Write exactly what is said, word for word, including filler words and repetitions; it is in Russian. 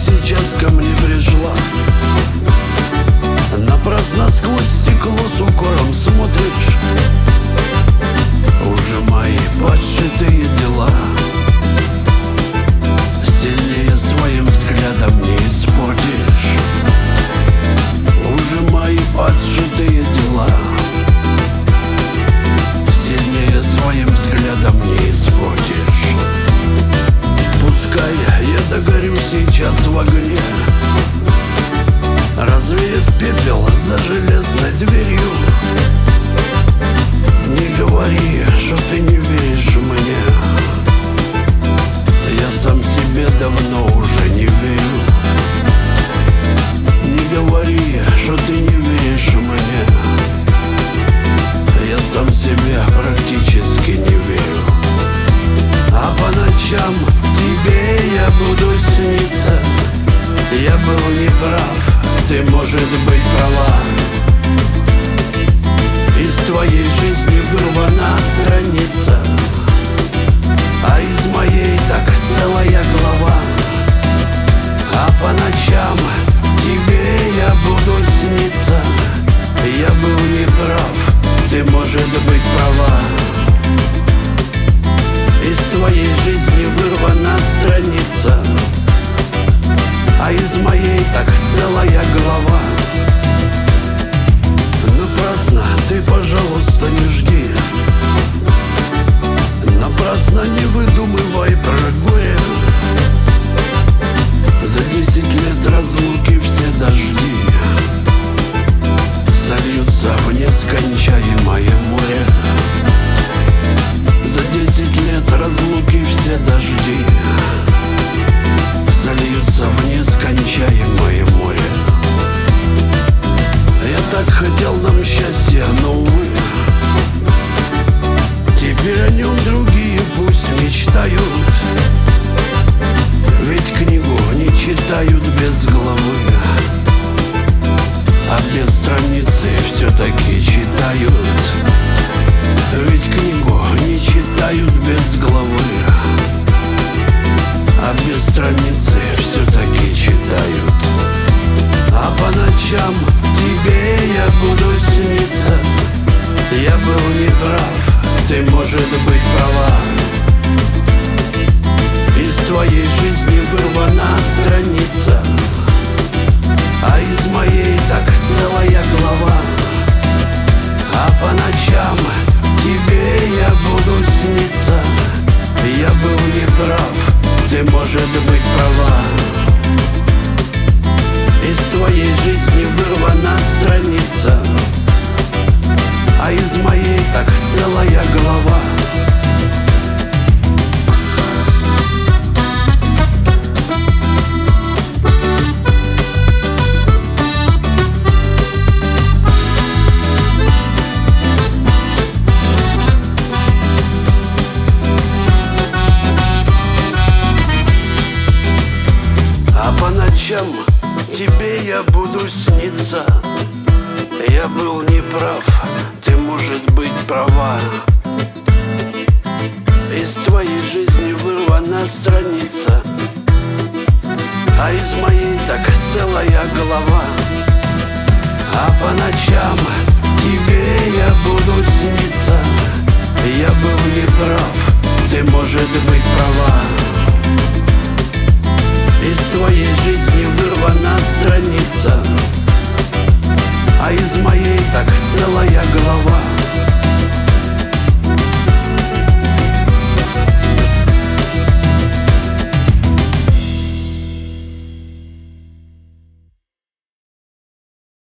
сейчас ко мне пришла. Напрасно сквозь стекло с укором смотришь. Уже мои подшитые дела сильнее своим взглядом не испортишь. Уже мои подшитые дела сильнее своим взглядом не испортишь. Пускай я догорю сейчас в огне, развеяв пепел за железной дверью. Не говори, что ты не веришь мне, я сам себе давно уже не верю. Не говори, что ты не веришь мне, я сам себе практически не верю. А по ночам тебе я буду сниться. Я был неправ, ты, может быть, права. Из твоей жизни вырвана страница, а из моей так целая глава. А по ночам тебе я буду сниться. Я был неправ, ты, может быть, права. Из твоей жизни вырвана страница, а из моей так целая глава. Напрасно ты, пожалуйста, не жди, напрасно не выдумывай про горе. За десять лет разлуки все дожди сольются в нескончаемое море. За десять лет разлуки все дожди сольются в нескончаемое море. Я так хотел нам счастья, но увы, теперь о нем другие пусть мечтают. Ведь книгу не читают без главы, а без страницы все-таки читают. Ведь книгу не читают без главы, а без страницы все-таки читают. А по ночам тебе я буду сниться. Я был неправ, ты, может быть, права. Из твоей жизни вырвана страница, а из моей так целая глава. А по ночам тебе я буду сниться. Я был неправ, ты, может быть, права. Из твоей жизни вырвана страница, а из моей так целая глава. А по ночам тебе я буду сниться. Я был неправ, ты, может быть, права. Из твоей жизни вырвана страница, а из моей так целая глава. А по ночам тебе я буду сниться. Я был неправ, ты, может быть, права.